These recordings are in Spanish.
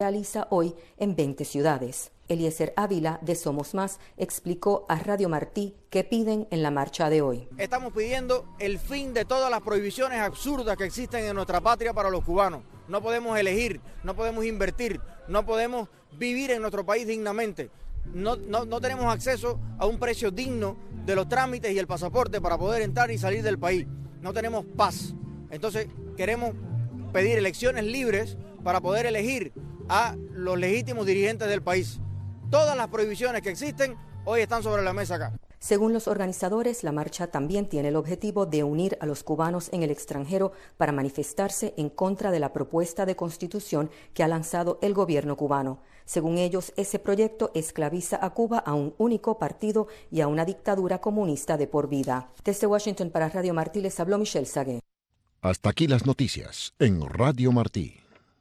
realiza hoy en 20 ciudades. Eliezer Ávila, de Somos Más, explicó a Radio Martí qué piden en la marcha de hoy. Estamos pidiendo el fin de todas las prohibiciones absurdas que existen en nuestra patria para los cubanos. No podemos elegir, no podemos invertir, no podemos vivir en nuestro país dignamente. No tenemos acceso a un precio digno de los trámites y el pasaporte para poder entrar y salir del país. No tenemos paz. Entonces queremos pedir elecciones libres para poder elegir a los legítimos dirigentes del país. Todas las prohibiciones que existen hoy están sobre la mesa acá. Según los organizadores, la marcha también tiene el objetivo de unir a los cubanos en el extranjero para manifestarse en contra de la propuesta de constitución que ha lanzado el gobierno cubano. Según ellos, ese proyecto esclaviza a Cuba a un único partido y a una dictadura comunista de por vida. Desde Washington para Radio Martí les habló Michelle Sagué. Hasta aquí las noticias en Radio Martí.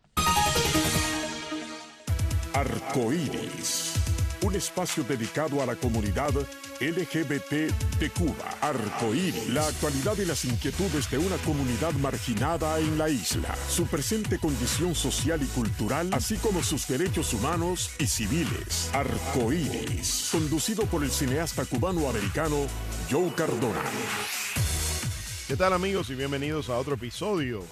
Arcoíris, un espacio dedicado a la comunidad LGBT de Cuba. Arcoíris, la actualidad y las inquietudes de una comunidad marginada en la isla, su presente condición social y cultural, así como sus derechos humanos y civiles. Arcoíris, conducido por el cineasta cubano-americano Joe Cardona. ¿Qué tal, amigos? Y bienvenidos a otro episodio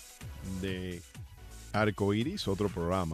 de Arcoíris, otro programa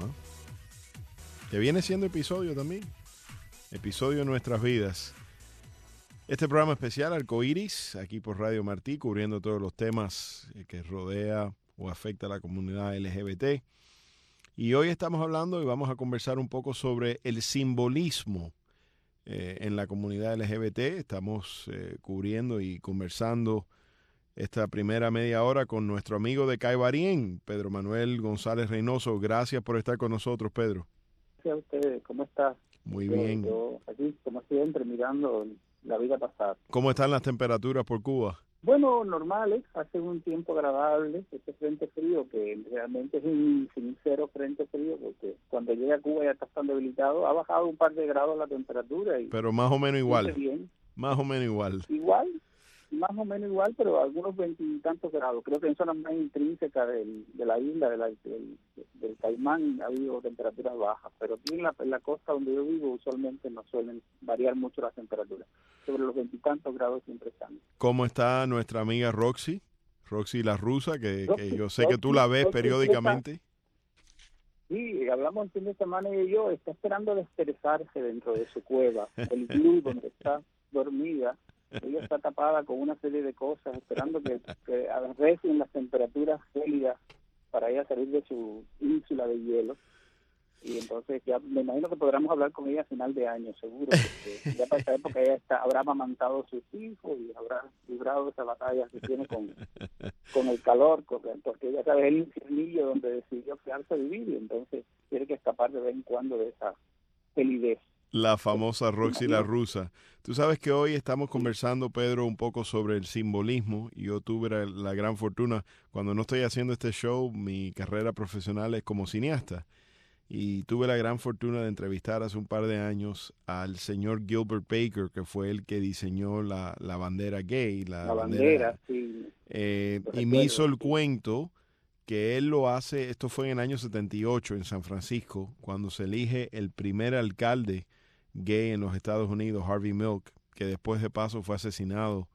que viene siendo episodio también, episodio de nuestras vidas. Este programa especial, Arcoíris, aquí por Radio Martí, cubriendo todos los temas que rodea o afecta a la comunidad LGBT. Y hoy estamos hablando y vamos a conversar un poco sobre el simbolismo en la comunidad LGBT. Estamos cubriendo y conversando esta primera media hora con nuestro amigo de Caibarien, Pedro Manuel González Reynoso. Gracias por estar con nosotros, Pedro. Gracias a ustedes. ¿Cómo está? Muy bien. Yo aquí, como siempre, mirando la vida pasar. ¿Cómo están las temperaturas por Cuba? Bueno, normales. Hace un tiempo agradable. Este frente frío, que realmente es un sincero frente frío, porque cuando llega a Cuba ya está tan debilitado. Ha bajado un par de grados la temperatura. Pero más o menos igual. Bien. Más o menos igual. Igual. Más o menos igual, pero algunos 20 y tantos grados. Creo que en zonas más intrínsecas de la isla, del Caimán, ha habido temperaturas bajas. Pero aquí en la costa donde yo vivo, usualmente no suelen variar mucho las temperaturas. Sobre los 20 y tantos grados siempre están. ¿Cómo está nuestra amiga Roxy? Roxy la rusa, que yo sé que tú la ves periódicamente. Sí, hablamos el fin de semana y yo, está esperando desperezarse dentro de su cueva, el club donde está dormida. Ella está tapada con una serie de cosas, esperando que arrecien las temperaturas gélidas para ella salir de su ínsula de hielo. Y entonces ya me imagino que podremos hablar con ella a final de año, seguro, porque ya para esa época ella habrá amamantado a sus hijos y habrá librado esa batalla que tiene con el calor, porque ella sabe el infiernillo donde decidió quedarse a vivir y entonces tiene que escapar de vez en cuando de esa gelidez. La famosa Roxy la rusa. Tú sabes que hoy estamos conversando, Pedro, un poco sobre el simbolismo. Y yo tuve la gran fortuna, cuando no estoy haciendo este show, mi carrera profesional es como cineasta. Y tuve la gran fortuna de entrevistar hace un par de años al señor Gilbert Baker, que fue el que diseñó la bandera gay. La bandera, sí. Y me hizo el cuento que él lo hace, esto fue en el año 78 en San Francisco, cuando se elige el primer alcalde gay en los Estados Unidos, Harvey Milk, que después de paso fue asesinado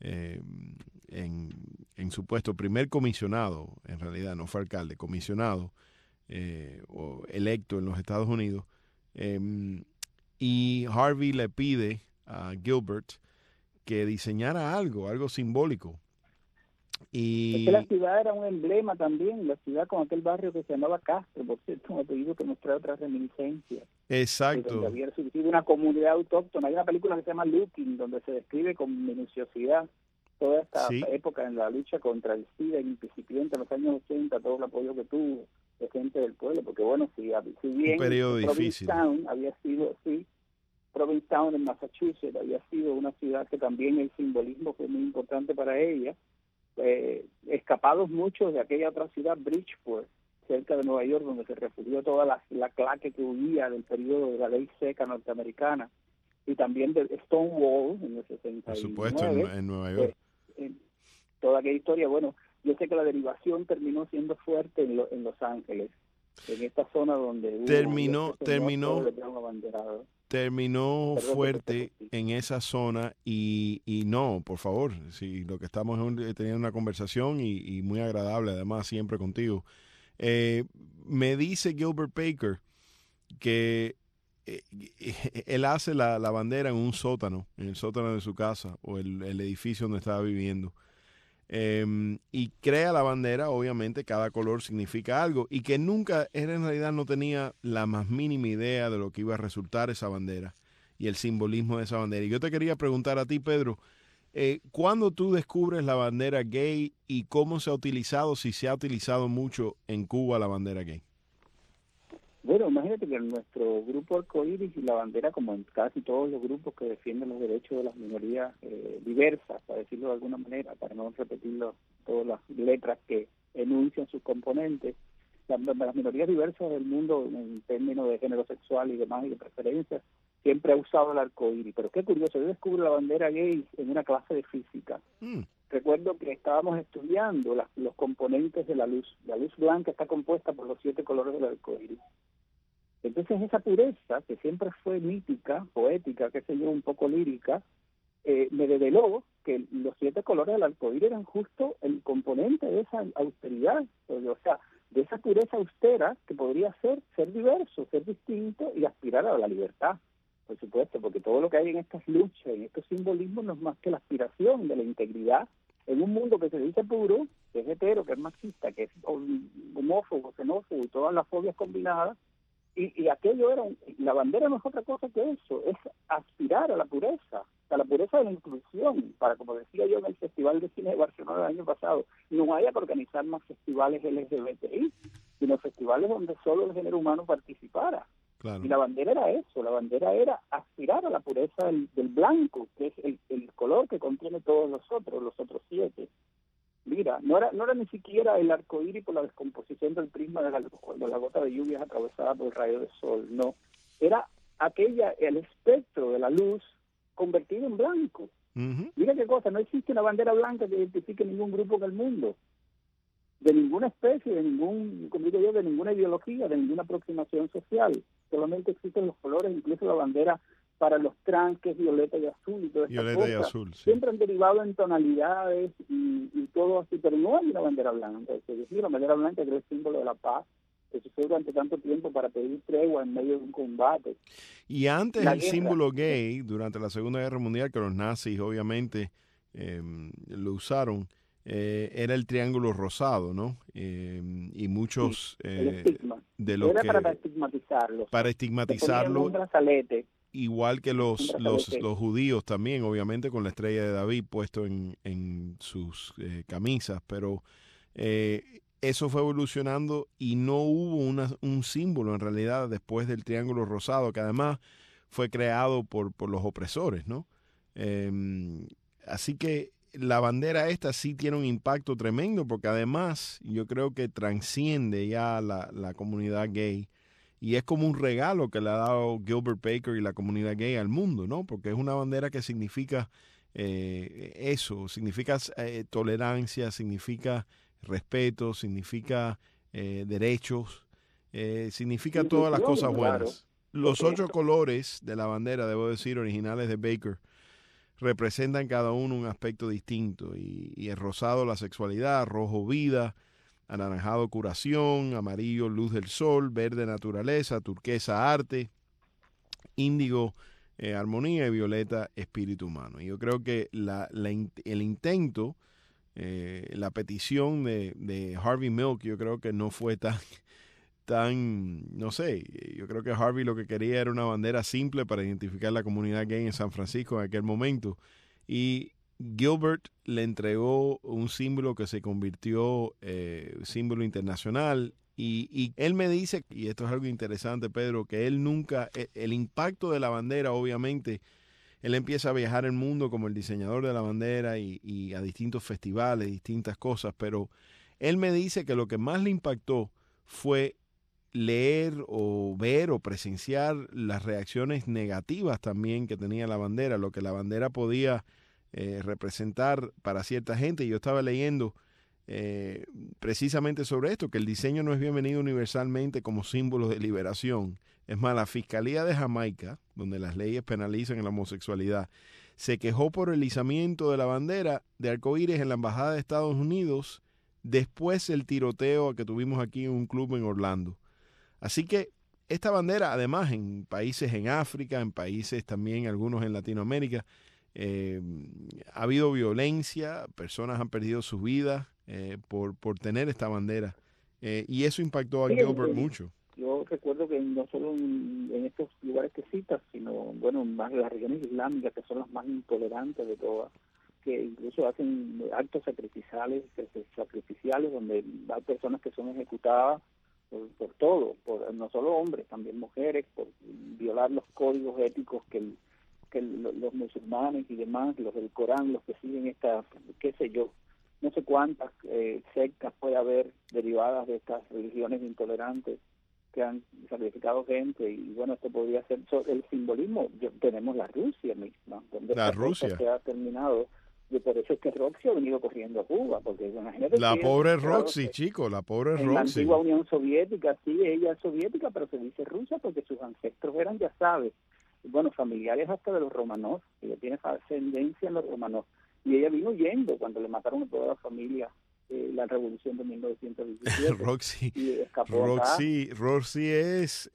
en su puesto, primer comisionado, en realidad no fue alcalde, comisionado o electo en los Estados Unidos. Y Harvey le pide a Gilbert que diseñara algo simbólico. Y es que la ciudad era un emblema también, la ciudad con aquel barrio que se llamaba Castro, por cierto, un apellido que nos trae otras reminiscencias. Exacto. Donde había surgido una comunidad autóctona. Hay una película que se llama Looking, donde se describe con minuciosidad toda esta época en la lucha contra el SIDA incipiente en los años 80, todo el apoyo que tuvo de gente del pueblo, porque bueno, si bien un periodo difícil. Provincetown había sido, Provincetown en Massachusetts había sido una ciudad que también el simbolismo fue muy importante para ella. Escapados muchos de aquella otra ciudad, Bridgeport, cerca de Nueva York, donde se refugió toda la claque que huía del periodo de la ley seca norteamericana, y también de Stonewall en el 69. Por supuesto, en Nueva York. Toda aquella historia, bueno, yo sé que la derivación terminó siendo fuerte en Los Ángeles, en esta zona donde terminó fuerte en esa zona y no, por favor, si lo que estamos teniendo una conversación y muy agradable, además, siempre contigo. Me dice Gilbert Baker que él hace la bandera en un sótano, en el sótano de su casa o el edificio donde estaba viviendo. Y crea la bandera, obviamente cada color significa algo, y que nunca, él en realidad no tenía la más mínima idea de lo que iba a resultar esa bandera y el simbolismo de esa bandera. Y yo te quería preguntar a ti, Pedro, ¿cuándo tú descubres la bandera gay y cómo se ha utilizado, si se ha utilizado mucho en Cuba la bandera gay? Bueno, imagínate que en nuestro grupo Arcoíris y la bandera, como en casi todos los grupos que defienden los derechos de las minorías diversas, para decirlo de alguna manera, para no repetir todas las letras que enuncian sus componentes, las minorías diversas del mundo en términos de género sexual y demás y de preferencias, siempre ha usado el arcoíris. Pero qué curioso, yo descubro la bandera gay en una clase de física. Recuerdo que estábamos estudiando los componentes de la luz. La luz blanca está compuesta por los 7 colores del arcoíris. Entonces esa pureza, que siempre fue mítica, poética, qué sé yo, un poco lírica, me reveló que los 7 colores del arcoíris eran justo el componente de esa austeridad, o sea, de esa pureza austera que podría ser diverso, ser distinto y aspirar a la libertad, por supuesto, porque todo lo que hay en estas luchas, en estos simbolismos, no es más que la aspiración de la integridad en un mundo que se dice puro, que es hetero, que es machista, que es homófobo, xenófobo y todas las fobias combinadas. Y aquello la bandera no es otra cosa que eso, es aspirar a la pureza de la inclusión, para, como decía yo en el Festival de Cine de Barcelona el año pasado, no haya que organizar más festivales LGBTI, sino festivales donde solo el género humano participara. Claro. Y la bandera era eso, la bandera era aspirar a la pureza del blanco, que es el color que contiene todos los otros 7. Mira, no era ni siquiera el arcoíris por la descomposición del prisma de la gota de lluvia atravesada por el rayo del sol, no. Era el espectro de la luz convertido en blanco. Uh-huh. Mira qué cosa, no existe una bandera blanca que identifique ningún grupo en el mundo, de ninguna especie, de ninguna ideología, de ninguna aproximación social. Solamente existen los colores, incluso la bandera para los trans, que es violeta y azul y todas estas cosas. Y azul, sí. Siempre han derivado en tonalidades y todo así, pero no hay una bandera blanca. La bandera blanca que es el símbolo de la paz, que se usó durante tanto tiempo para pedir tregua en medio de un combate. Y antes el símbolo gay, durante la Segunda Guerra Mundial, que los nazis obviamente lo usaron, era el triángulo rosado, ¿no? Y muchos de los era que... para estigmatizarlo. Para estigmatizarlo. Un brazalete. Igual que los judíos también, obviamente, con la estrella de David puesto en sus camisas, pero eso fue evolucionando y no hubo un símbolo en realidad después del triángulo rosado, que además fue creado por los opresores, ¿no? Así que la bandera esta sí tiene un impacto tremendo, porque además yo creo que trasciende ya la comunidad gay. Y es como un regalo que le ha dado Gilbert Baker y la comunidad gay al mundo, ¿no? Porque es una bandera que significa eso, significa tolerancia, significa respeto, significa derechos, significa todas las cosas buenas. Los 8 colores de la bandera, debo decir, originales de Baker, representan cada uno un aspecto distinto. Y el rosado, la sexualidad, rojo, vida, anaranjado, curación, amarillo, luz del sol, verde, naturaleza, turquesa, arte, índigo, armonía, y violeta, espíritu humano. Y yo creo que el intento, la petición de Harvey Milk, yo creo que no fue no sé, yo creo que Harvey lo que quería era una bandera simple para identificar la comunidad gay en San Francisco en aquel momento. Y Gilbert le entregó un símbolo que se convirtió símbolo internacional y él me dice, y esto es algo interesante, Pedro, que él nunca, el impacto de la bandera, obviamente, él empieza a viajar el mundo como el diseñador de la bandera y a distintos festivales, distintas cosas, pero él me dice que lo que más le impactó fue leer o ver o presenciar las reacciones negativas también que tenía la bandera, lo que la bandera podía representar para cierta gente. Yo estaba leyendo precisamente sobre esto, que el diseño no es bienvenido universalmente como símbolo de liberación. Es más, la Fiscalía de Jamaica, donde las leyes penalizan la homosexualidad, se quejó por el izamiento de la bandera de arcoíris en la Embajada de Estados Unidos después del tiroteo que tuvimos aquí en un club en Orlando. Así que esta bandera, además, en países en África, en países también, algunos en Latinoamérica, ha habido violencia, personas han perdido sus vidas por tener esta bandera. Y eso impactó a Gilbert mucho. Yo recuerdo que no solo en estos lugares que citas, sino, bueno, más en las regiones islámicas, que son las más intolerantes de todas, que incluso hacen actos sacrificiales donde hay personas que son ejecutadas por todo, no solo hombres, también mujeres, por violar los códigos éticos que los musulmanes y demás, los del Corán, los que siguen esta, qué sé yo, no sé cuántas sectas puede haber derivadas de estas religiones intolerantes que han sacrificado gente. Y bueno, esto podría ser el simbolismo. Tenemos la Rusia misma, donde la Rusia se ha terminado. Y por eso es que Roxy ha venido corriendo a Cuba, porque imagínate la pobre Roxy, chico, la pobre Roxy. En la antigua Unión Soviética, sí, ella es soviética, pero se dice rusa porque sus ancestros eran, ya sabes, bueno, familiares hasta de los Romanov. Ella tiene ascendencia en los Romanov. Y ella vino huyendo cuando le mataron a toda la familia la revolución de 1917. Roxy es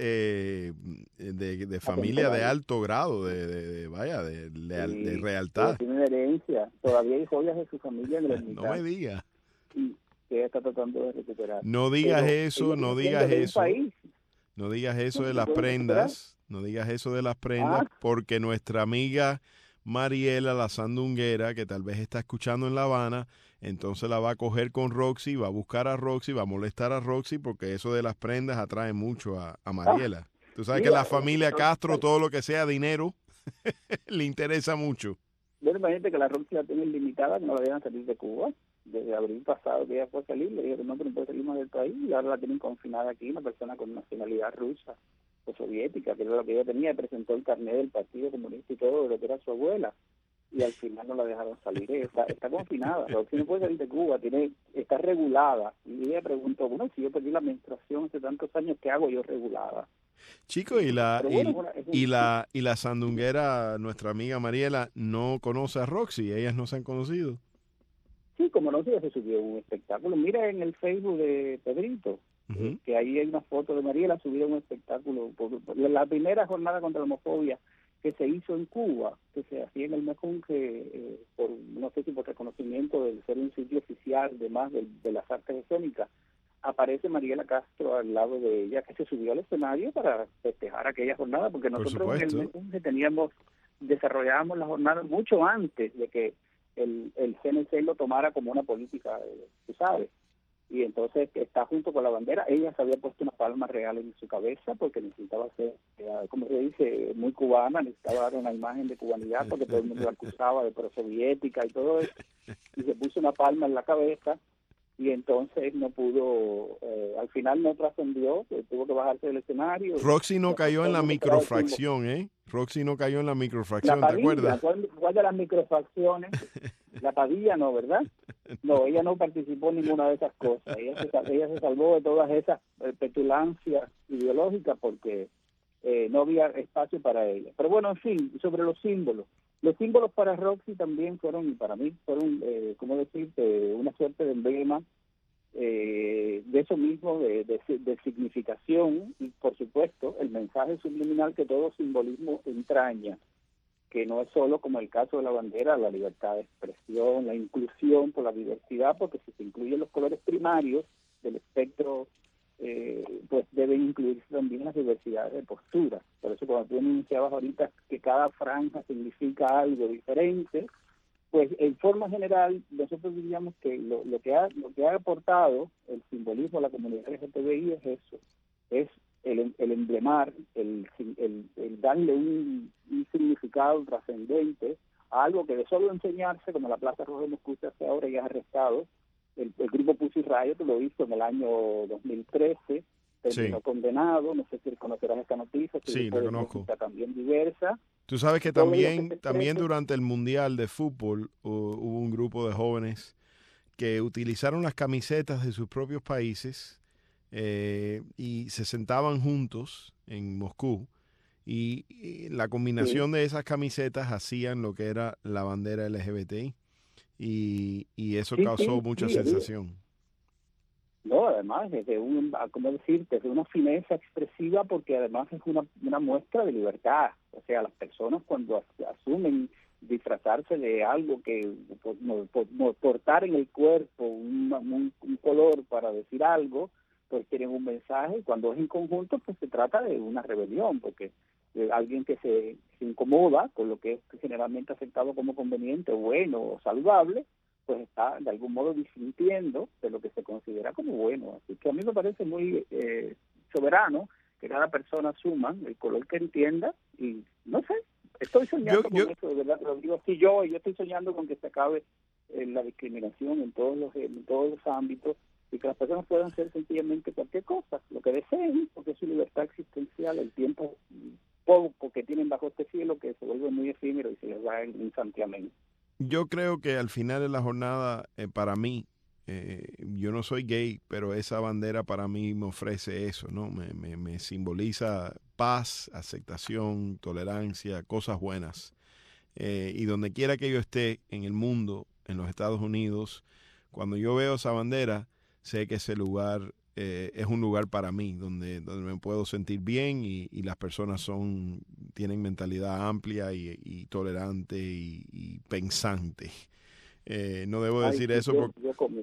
de familia de alto grado, de lealtad. Tiene herencia. Todavía hay joyas de su familia en el No me digas. Y que ella está tratando de recuperar. No digas eso, no digas eso. No digas eso de las prendas. No digas eso de las prendas, porque nuestra amiga Mariela, la sandunguera, que tal vez está escuchando en La Habana, entonces la va a coger con Roxy, va a buscar a Roxy, va a molestar a Roxy, porque eso de las prendas atrae mucho a Mariela. Tú sabes que la familia Castro, todo lo que sea dinero, le interesa mucho. Bueno, imagínate que la Roxy la tienen limitada, que no la dejan salir de Cuba. Desde abril pasado que ella fue a salir, le dijeron no, pero no puede salir más del país, y ahora la tienen confinada aquí, una persona con nacionalidad rusa o soviética, que era lo que ella tenía. Presentó el carnet del Partido Comunista y todo, de lo que era su abuela, y al final no la dejaron salir. Está confinada, Roxy no puede salir de Cuba, está regulada. Y ella preguntó, bueno, si yo perdí la menstruación hace tantos años, ¿qué hago yo regulada? Chico, y la sandunguera, nuestra amiga Mariela, no conoce a Roxy, ellas no se han conocido. Sí, como no, se subió un espectáculo. Mira en el Facebook de Pedrito, que ahí hay una foto de Mariela, subió un espectáculo por la primera jornada contra la homofobia que se hizo en Cuba, que se hacía en el Mekong, por no sé si por reconocimiento de ser un sitio oficial de las artes escénicas. Aparece Mariela Castro al lado de ella, que se subió al escenario para festejar aquella jornada, porque nosotros en el Mekong desarrollábamos la jornada mucho antes de que el CNC lo tomara como una política, tú sabes. Y entonces está junto con la bandera. Ella se había puesto una palma real en su cabeza porque necesitaba ser, como se dice, muy cubana, necesitaba dar una imagen de cubanidad porque todo el mundo la acusaba de prosoviética y todo eso. Y se puso una palma en la cabeza y entonces no pudo, al final no trascendió, tuvo que bajarse del escenario. Roxy no cayó en la microfracción, ¿eh? Roxy no cayó en la microfracción, ¿te acuerdas? ¿Cuál de las microfracciones? La Padilla no, ¿verdad? No, ella no participó en ninguna de esas cosas. Ella se salvó de todas esas petulancias ideológicas porque no había espacio para ella. Pero bueno, en fin, sobre los símbolos. Los símbolos para Roxy también fueron, y para mí, fueron, ¿cómo decirte?, una suerte de emblema de eso mismo, de significación, y por supuesto, el mensaje subliminal que todo simbolismo entraña, que no es solo, como el caso de la bandera, la libertad de expresión, la inclusión por la diversidad, porque si se incluyen los colores primarios del espectro, pues deben incluirse también las diversidades de posturas. Por eso cuando tú enunciabas ahorita que cada franja significa algo diferente, pues en forma general nosotros diríamos que lo que ha aportado el simbolismo a la comunidad LGTBI es eso, es el emblemar, el darle un significado trascendente a algo que de solo enseñarse, como la Plaza Roja de Moscú se hace ahora y es arrestado, el grupo Pussy Riot lo hizo en el año 2013, terminó condenado, no sé si conocerás esta noticia, sí, la conozco. También diversa. Tú sabes que también durante el Mundial de Fútbol hubo un grupo de jóvenes que utilizaron las camisetas de sus propios países y se sentaban juntos en Moscú y la combinación de esas camisetas hacían lo que era la bandera LGBTI y eso causó mucha sensación. No, además, desde desde una fineza expresiva, porque además es una muestra de libertad. O sea, las personas cuando asumen disfrazarse de algo que portar en el cuerpo un color para decir algo, pues tienen un mensaje, y cuando es en conjunto, pues se trata de una rebelión, porque alguien que se incomoda con lo que es generalmente aceptado como conveniente, bueno o saludable, pues está de algún modo disintiendo de lo que se considera como bueno. Así que a mí me parece muy soberano que cada persona asuma el color que entienda y no sé, estoy soñando con eso, de verdad, lo digo así yo estoy soñando con que se acabe la discriminación en todos los ámbitos y que las personas puedan ser sencillamente cualquier cosa, lo que deseen, porque es su libertad existencial, el tiempo poco que tienen bajo este cielo que se vuelve muy efímero y se les va instantáneamente. Yo creo que al final de la jornada, para mí, yo no soy gay, pero esa bandera para mí me ofrece eso, ¿no? Me simboliza paz, aceptación, tolerancia, cosas buenas. Y donde quiera que yo esté en el mundo, en los Estados Unidos, cuando yo veo esa bandera, sé que ese lugar es un lugar para mí, donde me puedo sentir bien y las personas tienen mentalidad amplia y tolerante y pensante. No debo decir eso porque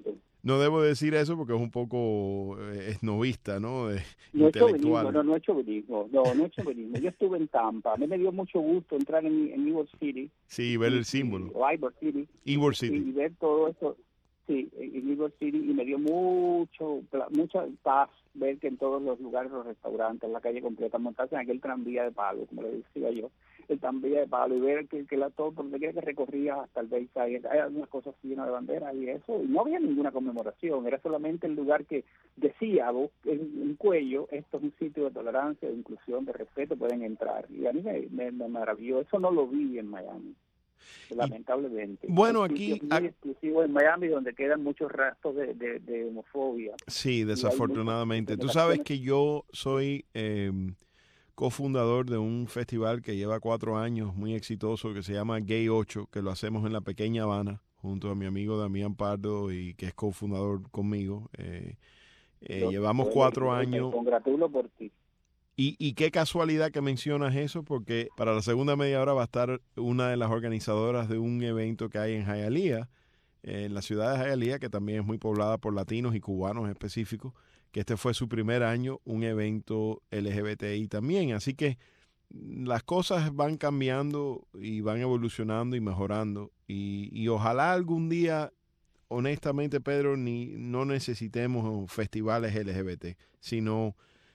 es un poco esnovista, ¿no? Intelectual. No es chauvinismo. No es chauvinismo. Yo estuve en Tampa. A mí me dio mucho gusto entrar en Ybor City. Sí, ver el símbolo. Ybor City. Y ver todo eso. Sí, en Ybor City, y me dio mucha paz ver que en todos los lugares, los restaurantes, la calle completa, montarse en aquel tranvía de palo, como le decía yo, el tranvía de palo, y ver que todo, por donde quiera que recorría hasta el Bayside, hay algunas cosas llenas de banderas y eso, y no había ninguna conmemoración, era solamente el lugar que decía en un cuello, esto es un sitio de tolerancia, de inclusión, de respeto, pueden entrar, y a mí me maravilló, eso no lo vi en Miami. Lamentablemente. Bueno, aquí muy exclusivo en Miami, donde quedan muchos rastros de homofobia. Sí, desafortunadamente. Tú sabes que yo soy cofundador de un festival que lleva 4 años, muy exitoso, que se llama Gay 8, que lo hacemos en la pequeña Habana, junto a mi amigo Damián Pardo, y que es cofundador conmigo. Llevamos 4 años. Te congratulo por ti. Y qué casualidad que mencionas eso, porque para la segunda media hora va a estar una de las organizadoras de un evento que hay en Hialeah, en la ciudad de Hialeah, que también es muy poblada por latinos y cubanos específicos, que este fue su primer año, un evento LGBTI también. Así que las cosas van cambiando y van evolucionando y mejorando. Y ojalá algún día, honestamente, Pedro, no necesitemos festivales LGBT, sino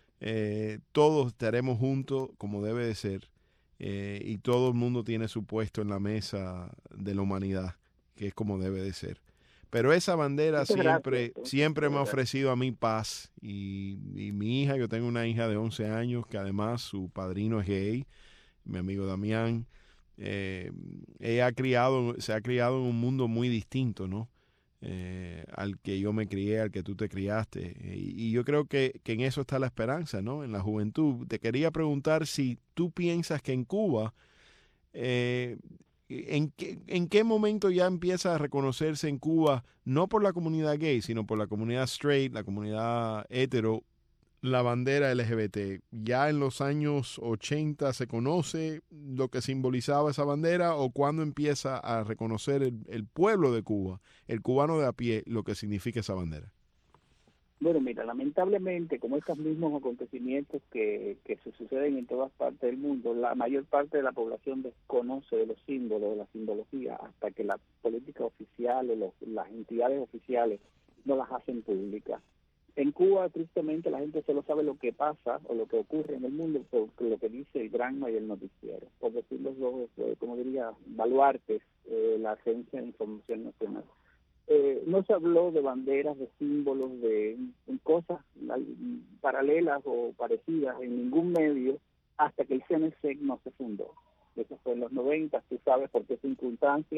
todos estaremos juntos como debe de ser, y todo el mundo tiene su puesto en la mesa de la humanidad, que es como debe de ser. Pero esa bandera siempre me ha ofrecido a mí paz, y mi hija, yo tengo una hija de 11 años que además su padrino es gay, mi amigo Damián. Ella se ha criado en un mundo muy distinto, ¿no? Al que yo me crié, al que tú te criaste, y yo creo que en eso está la esperanza, ¿no? En la juventud. Te quería preguntar si tú piensas que en Cuba, ¿en qué momento ya empieza a reconocerse en Cuba, no por la comunidad gay, sino por la comunidad straight, la comunidad hetero, la bandera LGBT? ¿Ya en los años 80 se conoce lo que simbolizaba esa bandera, o cuándo empieza a reconocer el pueblo de Cuba, el cubano de a pie, lo que significa esa bandera? Bueno, mira, lamentablemente, como estos mismos acontecimientos que se suceden en todas partes del mundo, la mayor parte de la población desconoce de los símbolos, de la simbología, hasta que las políticas oficiales, las entidades oficiales no las hacen públicas. En Cuba, tristemente, la gente solo sabe lo que pasa o lo que ocurre en el mundo por lo que dice el Granma y el noticiero. Por decir los dos, como diría, baluartes, la Agencia de Información Nacional. No se habló de banderas, de símbolos, de cosas paralelas o parecidas en ningún medio hasta que el CNC no se fundó. Eso fue en los 90, tú sabes por qué circunstancias,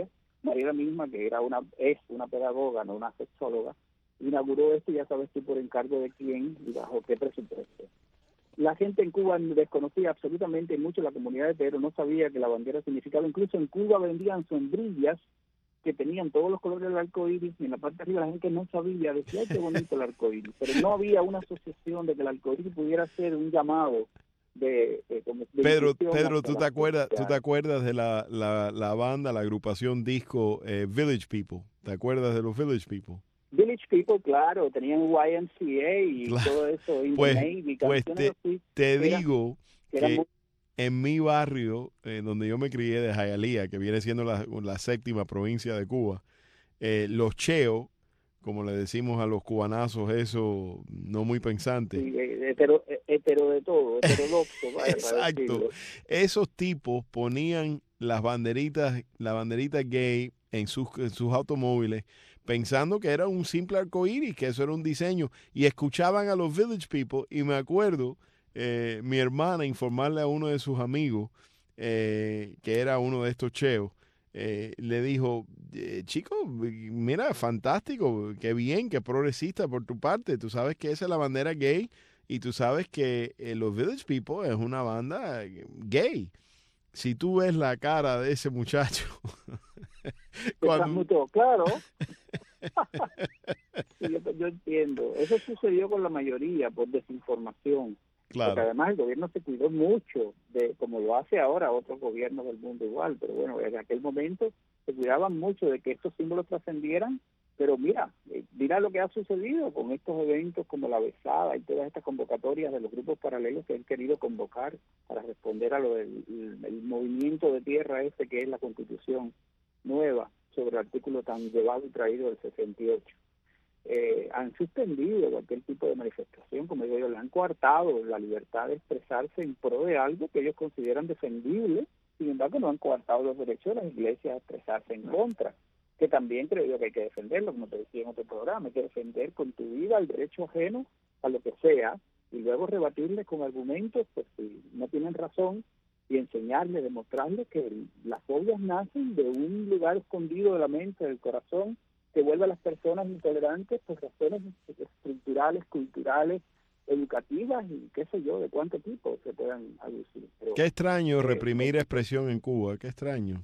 Mariela misma, que es una pedagoga, no una sexóloga, inauguró esto, ya sabes tú por encargo de quién y bajo qué presupuesto. La gente en Cuba desconocía absolutamente mucho la comunidad hetero, no sabía que la bandera significaba. Incluso en Cuba vendían sombrillas que tenían todos los colores del arco iris, y en la parte de arriba la gente no sabía, decía, ay, qué bonito el arco iris, pero no había una asociación de que el arco iris pudiera ser un llamado de Pedro, ¿tú te acuerdas de la banda, la agrupación disco Village People? ¿Te acuerdas de los Village People? Village People, claro, tenían YMCA y claro. Todo eso, pues así, te digo que muy... en mi barrio, donde yo me crié, de Hialeah, que viene siendo la séptima provincia de Cuba, los cheos, como le decimos a los cubanazos, eso no muy pensantes. Sí, hetero de todo, heterodoxo. Exacto. Esos tipos ponían la banderita gay en sus automóviles, pensando que era un simple arcoíris, que eso era un diseño, y escuchaban a los Village People, y me acuerdo mi hermana informarle a uno de sus amigos, que era uno de estos cheos, le dijo, chico, mira, fantástico, qué bien, qué progresista por tu parte, tú sabes que esa es la bandera gay, y tú sabes que los Village People es una banda gay. Si tú ves la cara de ese muchacho... Claro. Sí, yo entiendo. Eso sucedió con la mayoría por desinformación. Claro. Porque además el gobierno se cuidó mucho, como lo hace ahora otros gobiernos del mundo igual, pero bueno, en aquel momento se cuidaban mucho de que estos símbolos trascendieran, pero mira lo que ha sucedido con estos eventos como la besada y todas estas convocatorias de los grupos paralelos que han querido convocar para responder a lo del el movimiento de tierra que es la Constitución nueva sobre el artículo tan llevado y traído del 68. Han suspendido cualquier tipo de manifestación, como digo yo, le han coartado la libertad de expresarse en pro de algo que ellos consideran defendible. Sin embargo, no han coartado los derechos de las iglesias a expresarse en contra, que también creo yo que hay que defenderlo, como te decía en otro programa, hay que defender con tu vida el derecho ajeno a lo que sea, y luego rebatirles con argumentos, pues si no tienen razón, y enseñarles, demostrarles que las fobias nacen de un lugar escondido de la mente, del corazón, que vuelve a las personas intolerantes por razones estructurales, culturales, educativas y qué sé yo, de cuánto tipo se puedan aducir. Pero, qué extraño reprimir expresión en Cuba, qué extraño.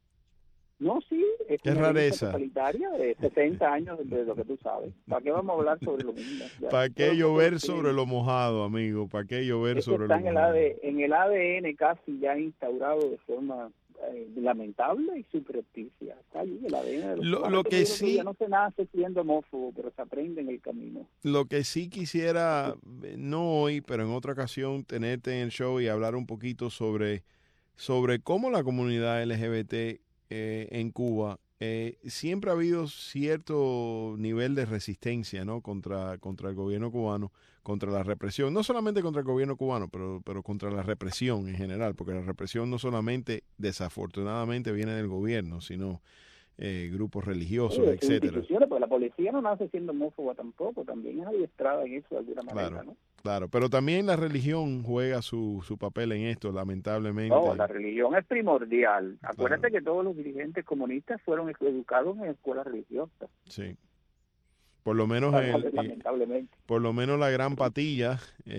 No, sí, es qué una rareza totalitaria de 60 años de lo que tú sabes. ¿Para qué vamos a hablar sobre lo mismo? ¿Para qué llover sobre lo mojado, amigo? ¿Para qué llover sobre lo mojado? En el ADN casi ya instaurado de forma lamentable y subrepticia. Está ahí el ADN de los lo que sí, ya no se nace siendo homófobo, pero se aprende en el camino. Lo que sí quisiera, no hoy, pero en otra ocasión, tenerte en el show y hablar un poquito sobre cómo la comunidad LGBT en Cuba siempre ha habido cierto nivel de resistencia, ¿no? contra el gobierno cubano, contra la represión, no solamente contra el gobierno cubano, pero contra la represión en general, porque la represión no solamente, desafortunadamente, viene del gobierno, sino grupos religiosos, etcétera. Porque la policía no nace siendo homófoba tampoco, también es adiestrada en eso de alguna manera, ¿no? Claro, pero también la religión juega su papel en esto, lamentablemente. No, la religión es primordial. Acuérdate que todos los dirigentes comunistas fueron educados en escuelas religiosas. Sí. Por lo menos lamentablemente. Por lo menos la gran patilla,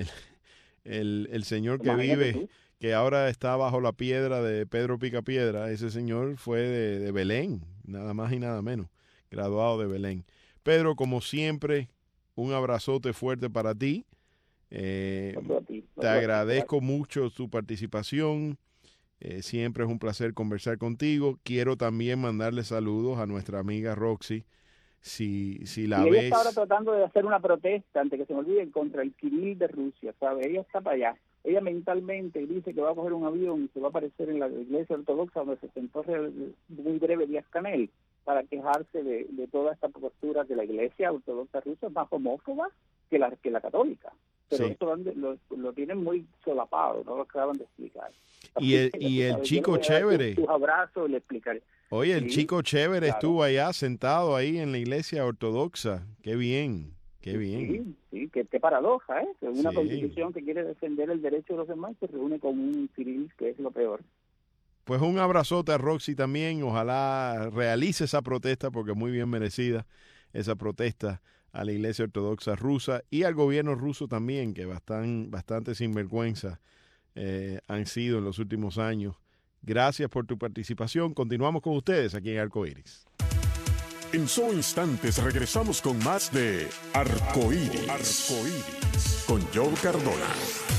el señor que Imagínate vive, tú, que ahora está bajo la piedra de Pedro Picapiedra, ese señor fue de Belén, nada más y nada menos, graduado de Belén. Pedro, como siempre, un abrazote fuerte para ti. Te agradezco mucho tu participación. Siempre es un placer conversar contigo. Quiero también mandarle saludos a nuestra amiga Roxy. Si la ves. Ella está ahora tratando de hacer una protesta, antes que se me olvide, contra el Kirill de Rusia, ¿sabes? Ella está para allá. Ella mentalmente dice que va a coger un avión y se va a aparecer en la iglesia ortodoxa donde se sentó muy breve Díaz-Canel para quejarse de toda esta postura que la iglesia ortodoxa rusa es más homófoba que la católica. Pero sí. Esto lo tienen muy solapado, no lo acaban de explicar. Y el chico chévere. Tus abrazos le explicaré. Oye, el Sí, chico chévere claro. estuvo allá sentado ahí en la iglesia ortodoxa. Qué bien, qué bien. Sí, qué paradoja, ¿eh? Que una Sí. constitución que quiere defender el derecho de los demás se reúne con un Kirill que es lo peor. Pues un abrazote a Roxy también. Ojalá realice esa protesta porque es muy bien merecida esa protesta a la Iglesia Ortodoxa rusa y al gobierno ruso también, que bastante sinvergüenza han sido en los últimos años. Gracias por tu participación. Continuamos con ustedes aquí en Arcoíris. En solo instantes regresamos con más de Arcoíris con Joe Cardona.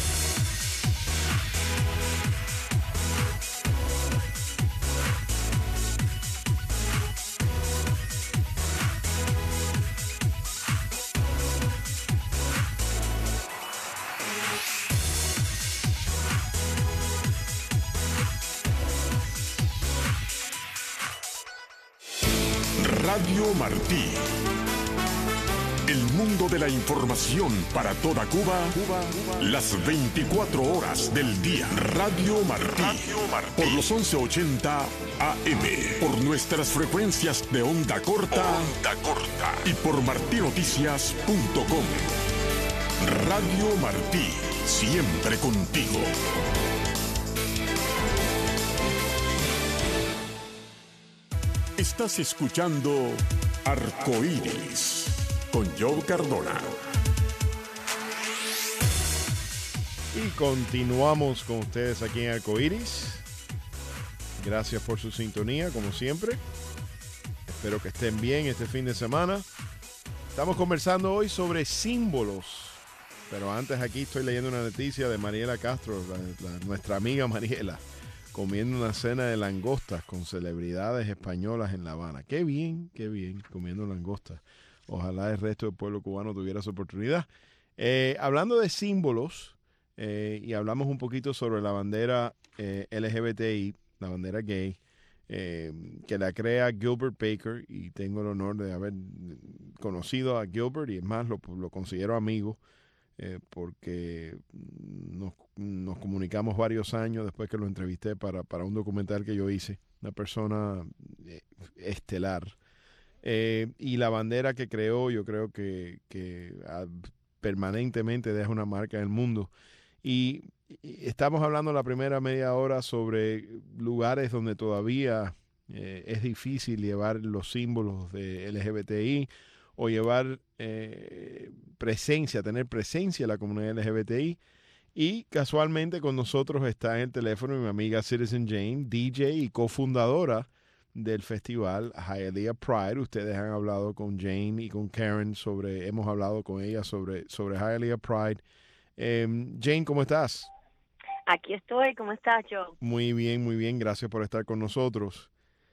Radio Martí. El mundo de la información para toda Cuba, las 24 horas del día. Radio Martí. Por los 1180 AM. Por nuestras frecuencias de onda corta. Y por martinoticias.com. Radio Martí. Siempre contigo. Estás escuchando Arcoíris con Joe Cardona. Y continuamos con ustedes aquí en Arcoíris. Gracias por su sintonía, como siempre. Espero que estén bien este fin de semana. Estamos conversando hoy sobre símbolos. Pero antes aquí estoy leyendo una noticia de Mariela Castro, nuestra amiga Mariela, comiendo una cena de langostas con celebridades españolas en La Habana. Qué bien, comiendo langostas. Ojalá el resto del pueblo cubano tuviera esa oportunidad. Hablando de símbolos, y hablamos un poquito sobre la bandera LGBTI, la bandera gay, que la crea Gilbert Baker, y tengo el honor de haber conocido a Gilbert, y es más, lo considero amigo, porque nos comunicamos varios años después que lo entrevisté para un documental que yo hice, una persona estelar. Y la bandera que creó, yo creo que permanentemente deja una marca en el mundo. Y estamos hablando la primera media hora sobre lugares donde todavía es difícil llevar los símbolos de LGBTI o llevar tener presencia en la comunidad LGBTI. Y casualmente con nosotros está en el teléfono mi amiga Citizen Jane, DJ y cofundadora del festival Hialeah Pride. Ustedes han hablado con Jane y con Karen hemos hablado con ella sobre Hialeah Pride. Jane, ¿cómo estás? Aquí estoy, ¿cómo estás, Joe? Muy bien, gracias por estar con nosotros.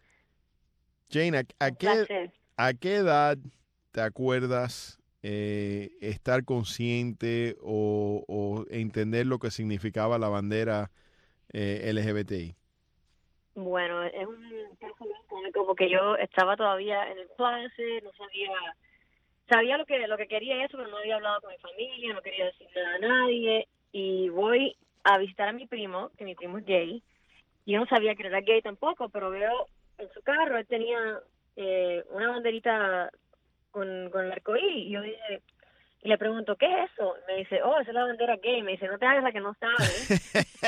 Jane, ¿a qué edad te acuerdas estar consciente o entender lo que significaba la bandera LGBTI? Bueno, es un caso muy cómico porque yo estaba todavía en el clase, no sabía lo que quería eso, pero no había hablado con mi familia, no quería decir nada a nadie, y voy a visitar a mi primo, que mi primo es gay. Yo no sabía que era gay tampoco, pero veo en su carro, él tenía una banderita con el arcoíris, y yo dije, y le pregunto, ¿qué es eso? Me dice, esa es la bandera gay. Me dice, no te hagas la que no sabes.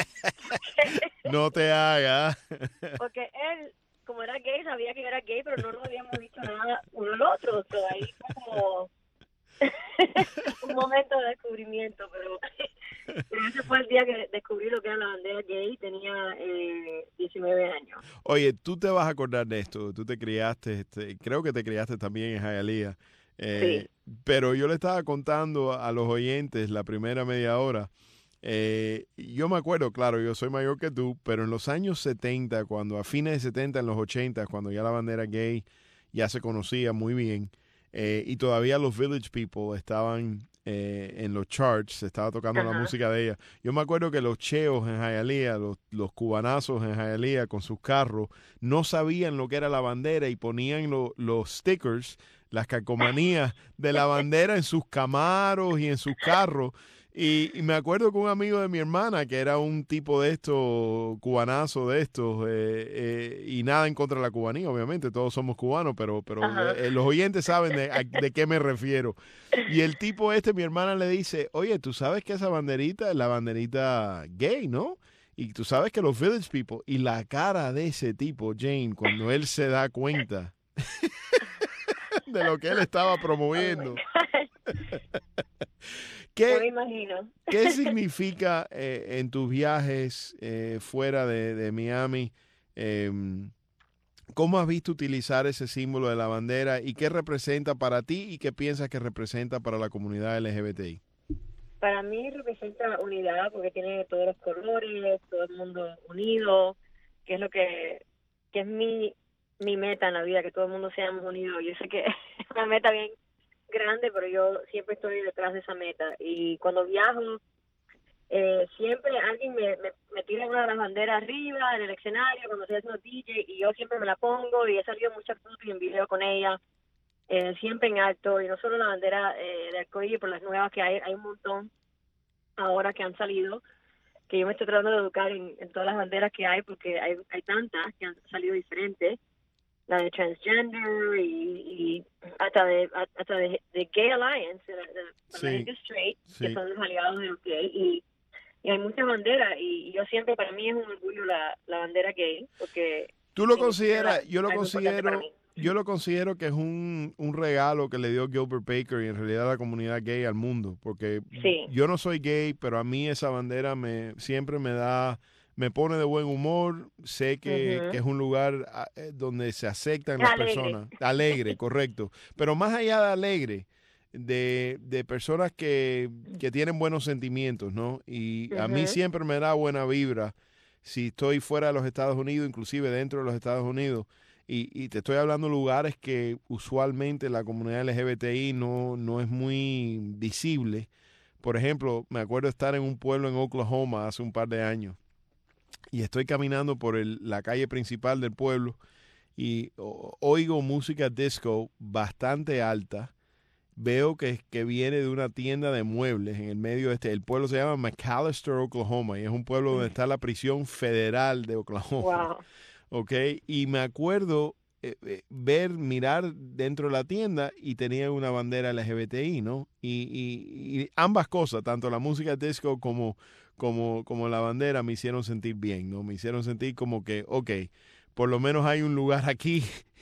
No te hagas. Porque él, como era gay, sabía que era gay, pero no nos habíamos dicho nada uno al otro. Entonces, ahí fue como un momento de descubrimiento, pero ese fue el día que descubrí lo que era la bandera gay. Tenía 19 años. Oye, tú te vas a acordar de esto. Tú te criaste, creo que te criaste también en Hialeah. Sí. Pero yo le estaba contando a los oyentes la primera media hora. Yo me acuerdo, claro, yo soy mayor que tú, pero en los años 70, a fines de 70, en los 80, cuando ya la bandera gay ya se conocía muy bien, y todavía los Village People estaban en los charts, se estaba tocando la música de ella. Yo me acuerdo que los cheos en Hialeah, los cubanazos en Hialeah con sus carros, no sabían lo que era la bandera y ponían los stickers, las calcomanías de la bandera en sus Camaros y en sus carros. Y me acuerdo que un amigo de mi hermana, que era un tipo de estos, cubanazo de estos, y nada en contra de la cubanía, obviamente, todos somos cubanos, pero los oyentes saben de qué me refiero. Y el tipo mi hermana le dice, oye, ¿tú sabes que esa banderita es la banderita gay, no? Y tú sabes que los Village People, y la cara de ese tipo, Jane, cuando él se da cuenta de lo que él estaba promoviendo. No me imagino. ¿Qué significa en tus viajes fuera de Miami? ¿Cómo has visto utilizar ese símbolo de la bandera y qué representa para ti y qué piensas que representa para la comunidad LGBTI? Para mí representa unidad porque tiene todos los colores, todo el mundo unido, que es lo que es mi meta en la vida, que todo el mundo seamos unidos. Yo sé que es una meta bien grande, pero yo siempre estoy detrás de esa meta. Y cuando viajo, siempre alguien me tira una de las banderas arriba en el escenario cuando estoy haciendo DJ, y yo siempre me la pongo, y he salido muchas fotos y en video con ella, siempre en alto. Y no solo la bandera de arcoíris, por las nuevas que hay un montón ahora que han salido, que yo me estoy tratando de educar en todas las banderas que hay, porque hay tantas que han salido diferentes, la de transgender y hasta de Gay Alliance, de la gente straight, que son los aliados de los gay, y hay muchas banderas, y yo siempre, para mí es un orgullo la bandera gay, porque tú lo consideras, yo lo considero que es un regalo que le dio Gilbert Baker y en realidad la comunidad gay al mundo, porque yo no soy gay, pero a mí esa bandera siempre me pone de buen humor. Sé que es un lugar donde se aceptan las personas. Alegre, correcto. Pero más allá de alegre, de personas que tienen buenos sentimientos, ¿no? Y a mí siempre me da buena vibra si estoy fuera de los Estados Unidos, inclusive dentro de los Estados Unidos. Y te estoy hablando de lugares que usualmente la comunidad LGBTI no es muy visible. Por ejemplo, me acuerdo estar en un pueblo en Oklahoma hace un par de años. Y estoy caminando por la calle principal del pueblo y oigo música disco bastante alta. Veo que viene de una tienda de muebles en el medio el pueblo se llama McAlester, Oklahoma, y es un pueblo donde está la prisión federal de Oklahoma. Wow. Okay, y me acuerdo mirar dentro de la tienda y tenía una bandera LGBTI, ¿no? Y ambas cosas, tanto la música disco como la bandera, me hicieron sentir bien, ¿no? Me hicieron sentir como que, okay, por lo menos hay un lugar aquí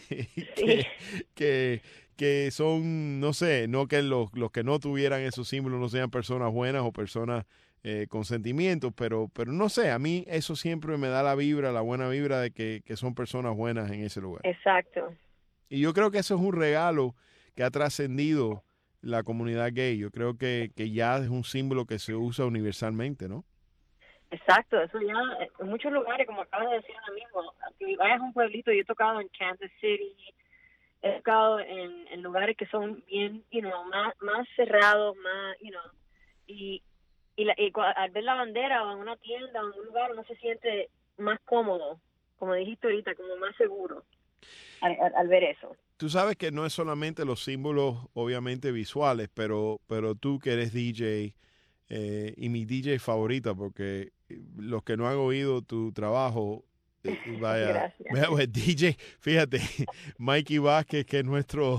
que son, no sé, no que los que no tuvieran esos símbolos no sean personas buenas o personas con sentimientos, pero no sé, a mí eso siempre me da la buena vibra de que son personas buenas en ese lugar. Exacto. Y yo creo que eso es un regalo que ha trascendido la comunidad gay. Yo creo que ya es un símbolo que se usa universalmente, ¿no? Exacto, eso ya en muchos lugares, como acabas de decir ahora mismo, que vayas a un pueblito, yo he tocado en Kansas City, he tocado en lugares que son bien, más cerrados, más, y al ver la bandera o en una tienda o en un lugar, uno se siente más cómodo, como dijiste ahorita, como más seguro al ver eso. Tú sabes que no es solamente los símbolos, obviamente, visuales, pero tú que eres DJ y mi DJ favorita, porque los que no han oído tu trabajo, vaya, DJ, fíjate, Mikey Vázquez, que es nuestro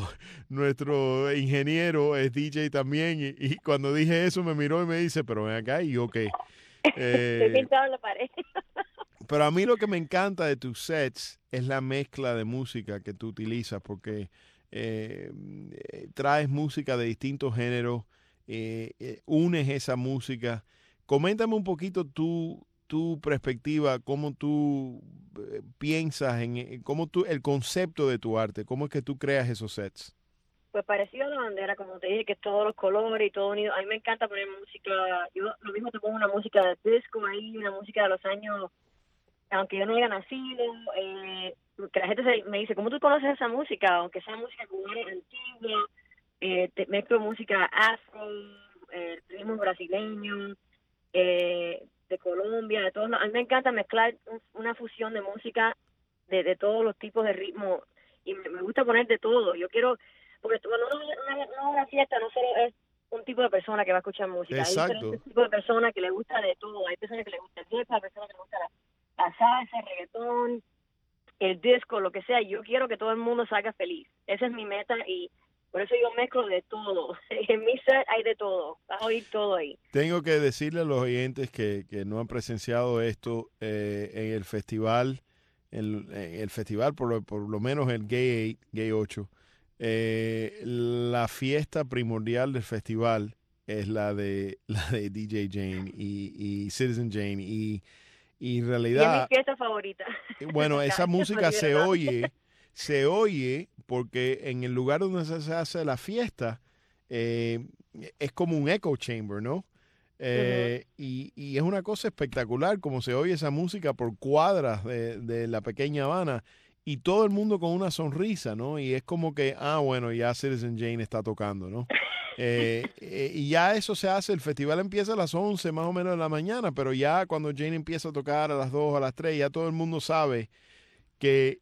ingeniero, es DJ también, y cuando dije eso me miró y me dice, pero ven acá, ¿y yo qué? Estoy pintado en la pared. Pero a mí lo que me encanta de tus sets es la mezcla de música que tú utilizas, porque traes música de distintos géneros, unes esa música. Coméntame un poquito tu perspectiva, cómo tú piensas el concepto de tu arte, cómo es que tú creas esos sets. Pues parecido a la bandera, como te dije, que es todos los colores y todo unido. A mí me encanta poner música, yo lo mismo te pongo una música de disco ahí, una música de los años, aunque yo no haya nacido, que la gente me dice, ¿cómo tú conoces esa música? Aunque sea música cubana antigua, te mezclo música afro, ritmo brasileño, de Colombia, de todos. A mí me encanta mezclar una fusión de música de todos los tipos de ritmo, y me gusta poner de todo. Yo quiero, porque cuando una fiesta no solo es un tipo de persona que va a escuchar música. Exacto. Hay diferentes tipos de personas que le gusta de todo. Hay personas que le gusta el hip hop, hay personas que le gusta la salsa, el reggaetón, el disco, lo que sea. Yo quiero que todo el mundo salga feliz. Esa es mi meta, y Por eso yo mezclo de todo. En mi set hay de todo. Vas a oír todo ahí. Tengo que decirle a los oyentes que no han presenciado esto en el festival, por lo menos el Gay 8, la fiesta primordial del festival es la de DJ Jane y Citizen Jane y en realidad... Y es mi fiesta favorita. Bueno, esa música se oye porque en el lugar donde se hace la fiesta es como un echo chamber, ¿no? Y es una cosa espectacular como se oye esa música por cuadras de la pequeña Habana y todo el mundo con una sonrisa, ¿no? Y es como que, bueno, ya Citizen Jane está tocando, ¿no? Y ya eso se hace, el festival empieza a las 11 más o menos de la mañana, pero ya cuando Jane empieza a tocar a las 2, a las 3, ya todo el mundo sabe que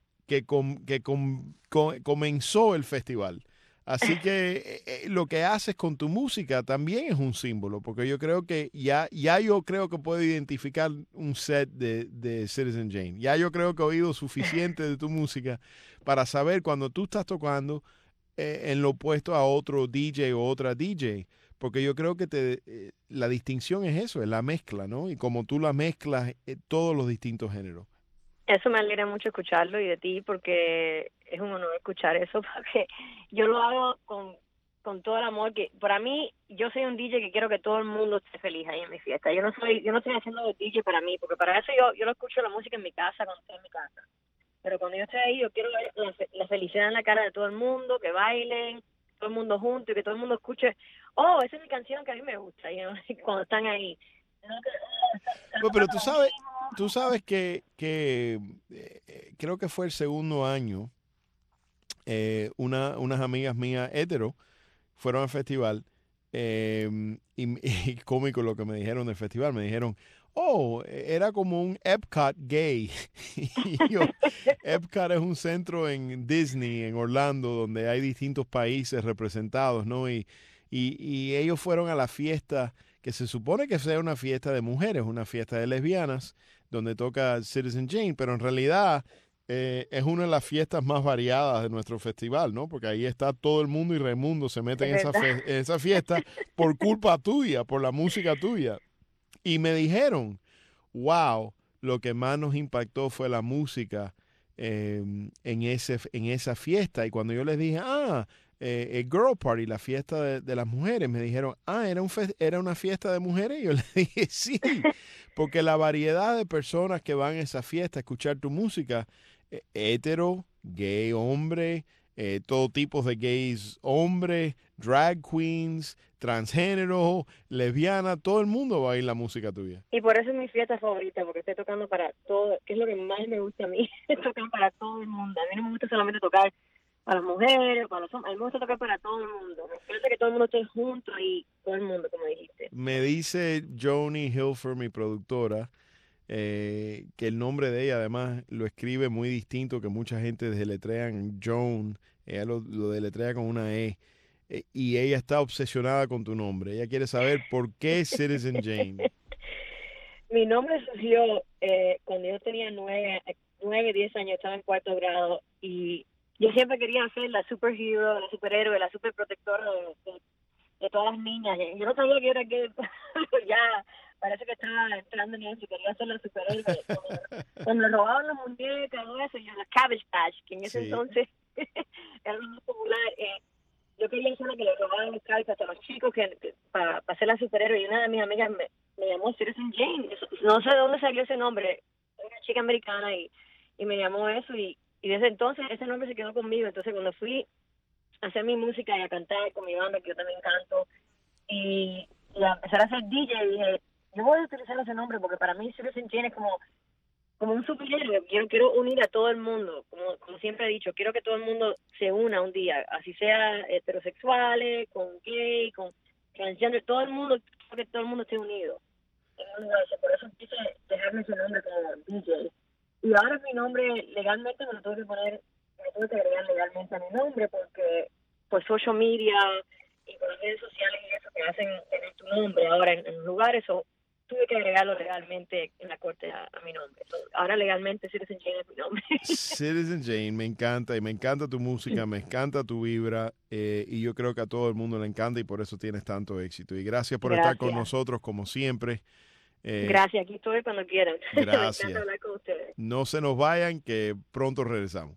comenzó el festival. Así que lo que haces con tu música también es un símbolo, porque yo creo que ya yo creo que puedo identificar un set de Citizen Jane. Ya yo creo que he oído suficiente de tu música para saber cuando tú estás tocando en lo opuesto a otro DJ o otra DJ, porque yo creo que la distinción es eso, es la mezcla, ¿no? Y como tú la mezclas todos los distintos géneros. Eso me alegra mucho escucharlo y de ti, porque es un honor escuchar eso, porque yo lo hago con todo el amor que para mí, yo soy un DJ que quiero que todo el mundo esté feliz ahí en mi fiesta. Yo no estoy haciendo de DJ para mí, porque para eso yo lo escucho la música en mi casa cuando estoy en mi casa. Pero cuando yo estoy ahí, yo quiero ver la felicidad en la cara de todo el mundo, que bailen, todo el mundo junto y que todo el mundo escuche, esa es mi canción que a mí me gusta, cuando están ahí. Bueno, pero tú sabes que creo que fue el segundo año, unas amigas mías hetero fueron al festival y cómico lo que me dijeron del festival. Me dijeron, era como un Epcot gay. Y Epcot es un centro en Disney, en Orlando, donde hay distintos países representados, ¿no? Y ellos fueron a la fiesta que se supone que sea una fiesta de mujeres, una fiesta de lesbianas, donde toca Citizen Jane, pero en realidad es una de las fiestas más variadas de nuestro festival, ¿no? Porque ahí está todo el mundo y Raimundo se mete en esa fiesta por culpa tuya, por la música tuya. Y me dijeron, wow, lo que más nos impactó fue la música en esa fiesta. Y cuando yo les dije, el Girl Party, la fiesta de las mujeres, me dijeron, era una fiesta de mujeres. Y yo les dije, sí, porque la variedad de personas que van a esa fiesta a escuchar tu música, hetero, gay, hombre, todo tipo de gays, hombres, drag queens, transgénero, lesbiana, todo el mundo va a ir la música tuya. Y por eso es mi fiesta favorita, porque estoy tocando para todo, que es lo que más me gusta a mí, tocar para todo el mundo. A mí no me gusta solamente tocar para las mujeres, para los hombres, a mí me gusta tocar para todo el mundo. Me gusta que todo el mundo esté junto y todo el mundo, como dijiste. Me dice Joni Hilfer, mi productora, que el nombre de ella además lo escribe muy distinto que mucha gente deletrean Joan, ella lo deletrea con una E, y ella está obsesionada con tu nombre. Ella quiere saber por qué Citizen Jane. Mi nombre surgió cuando yo tenía 10 años, estaba en 4º grado, y yo siempre quería ser la superhero, la superhéroe, la superprotectora de todas las niñas. Yo no sabía que era que ya parece que estaba entrando en eso, quería ser la superhéroe. Cuando robaban las muñecas y todo eso, yo la Cabbage Patch, que en ese entonces era lo más popular. Yo quería ser la que le robaban los Cabbage Patch a los chicos para ser la superhéroe. Y una de mis amigas me llamó Citizen Jane. No sé de dónde salió ese nombre. Una chica americana y me llamó eso y desde entonces ese nombre se quedó conmigo. Entonces cuando fui a hacer mi música y a cantar con mi banda, que yo también canto, y a empezar a hacer DJ, dije, yo voy a utilizar ese nombre porque para mí Citizen Jane es como un superhéroe. Quiero unir a todo el mundo, como siempre he dicho, quiero que todo el mundo se una un día, así sea heterosexuales, con gay, con transgender, todo el mundo, quiero que todo el mundo esté unido en un lugar. Por eso quise dejarme ese nombre como DJ. Y ahora mi nombre legalmente me tuve que agregar legalmente a mi nombre porque por social media y por las redes sociales y eso que hacen tener tu nombre ahora en lugares, o tuve que agregarlo legalmente en la corte a mi nombre. So, ahora legalmente Citizen Jane es mi nombre. Citizen Jane, me encanta, y me encanta tu música, me encanta tu vibra, y yo creo que a todo el mundo le encanta y por eso tienes tanto éxito. Y gracias por estar con nosotros como siempre. Gracias, aquí estoy cuando quieran. Gracias. Me encanta hablar con ustedes. No se nos vayan, que pronto regresamos.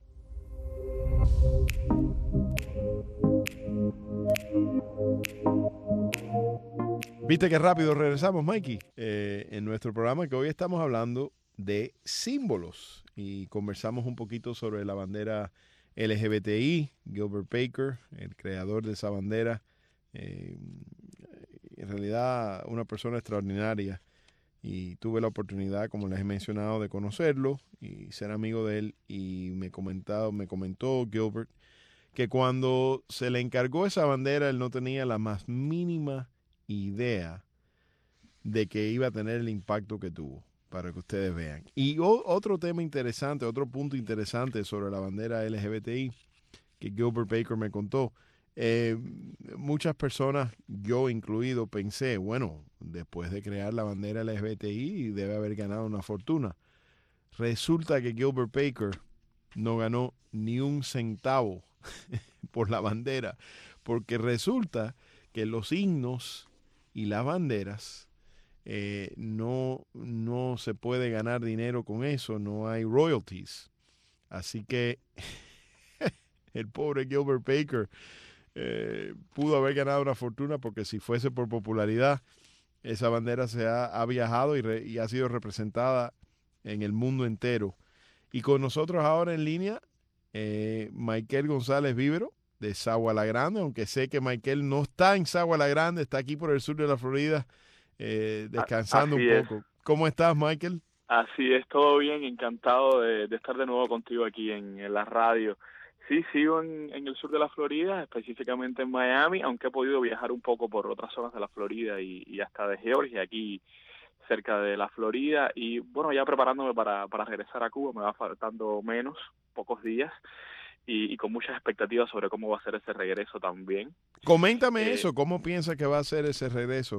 Viste qué rápido regresamos, Mikey, en nuestro programa, que hoy estamos hablando de símbolos y conversamos un poquito sobre la bandera LGBTI. Gilbert Baker, el creador de esa bandera, en realidad una persona extraordinaria, y tuve la oportunidad, como les he mencionado, de conocerlo y ser amigo de él, y me comentó Gilbert que cuando se le encargó esa bandera él no tenía la más mínima idea de que iba a tener el impacto que tuvo, para que ustedes vean. Y otro tema interesante, otro punto interesante sobre la bandera LGBTI que Gilbert Baker me contó, muchas personas, yo incluido, pensé, bueno, después de crear la bandera LGBTI debe haber ganado una fortuna. Resulta que Gilbert Baker no ganó ni un centavo por la bandera, porque resulta que los himnos y las banderas no se puede ganar dinero con eso, no hay royalties. Así que el pobre Gilbert Baker pudo haber ganado una fortuna, porque si fuese por popularidad, esa bandera ha viajado y ha sido representada en el mundo entero. Y con nosotros ahora en línea, Michael González Vivero, de Sagua La Grande, aunque sé que Michael no está en Sagua La Grande, está aquí por el sur de la Florida, descansando un poco. ¿Cómo estás, Michael? Así es, todo bien, encantado de estar de nuevo contigo aquí en la radio. Sí, sigo en el sur de la Florida, específicamente en Miami, aunque he podido viajar un poco por otras zonas de la Florida y hasta de Georgia, aquí cerca de la Florida. Y bueno, ya preparándome para regresar a Cuba, me va faltando pocos días, y con muchas expectativas sobre cómo va a ser ese regreso también. Coméntame eso, ¿cómo piensas que va a ser ese regreso?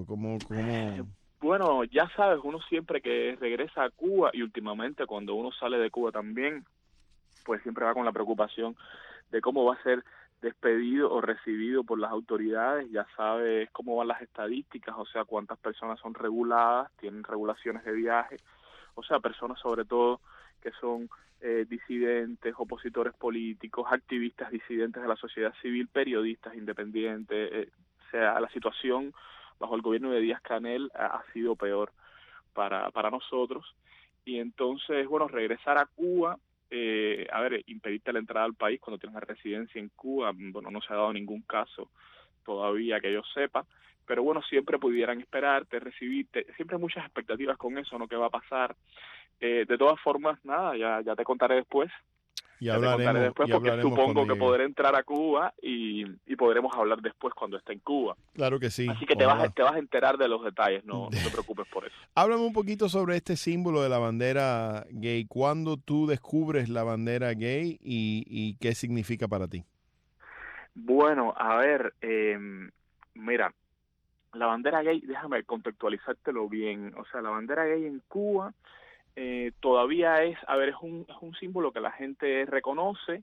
Bueno, ya sabes, uno siempre que regresa a Cuba, y últimamente cuando uno sale de Cuba también, pues siempre va con la preocupación de cómo va a ser despedido o recibido por las autoridades. Ya sabes cómo van las estadísticas, o sea, cuántas personas son reguladas, tienen regulaciones de viaje, o sea, personas sobre todo que son disidentes, opositores políticos, activistas disidentes de la sociedad civil, periodistas independientes. O sea, la situación bajo el gobierno de Díaz-Canel ha sido peor para nosotros. Y entonces, bueno, regresar a Cuba, impedirte la entrada al país cuando tienes una residencia en Cuba, bueno, no se ha dado ningún caso todavía que yo sepa, pero bueno, siempre pudieran esperarte, recibirte, siempre hay muchas expectativas con eso, ¿no? ¿Qué va a pasar? De todas formas, nada, ya te contaré después. Y hablaremos, porque supongo que podré entrar a Cuba y podremos hablar después cuando esté en Cuba. Claro que sí. Así que te vas a enterar de los detalles, no te preocupes por eso. Háblame un poquito sobre este símbolo de la bandera gay. ¿Cuándo tú descubres la bandera gay y qué significa para ti? Bueno, a ver, mira, la bandera gay, déjame contextualizártelo bien. O sea, la bandera gay en Cuba todavía es un símbolo que la gente reconoce,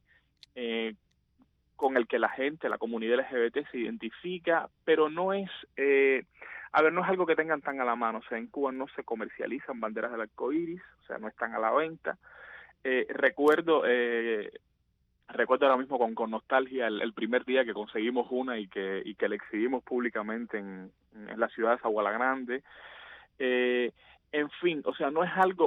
con el que la comunidad LGBT se identifica, pero no es, no es algo que tengan tan a la mano. O sea, en Cuba no se comercializan banderas del arco iris, o sea, no están a la venta. Recuerdo ahora mismo con nostalgia el primer día que conseguimos una y que la exhibimos públicamente en la ciudad de Sagua La Grande. En fin, o sea,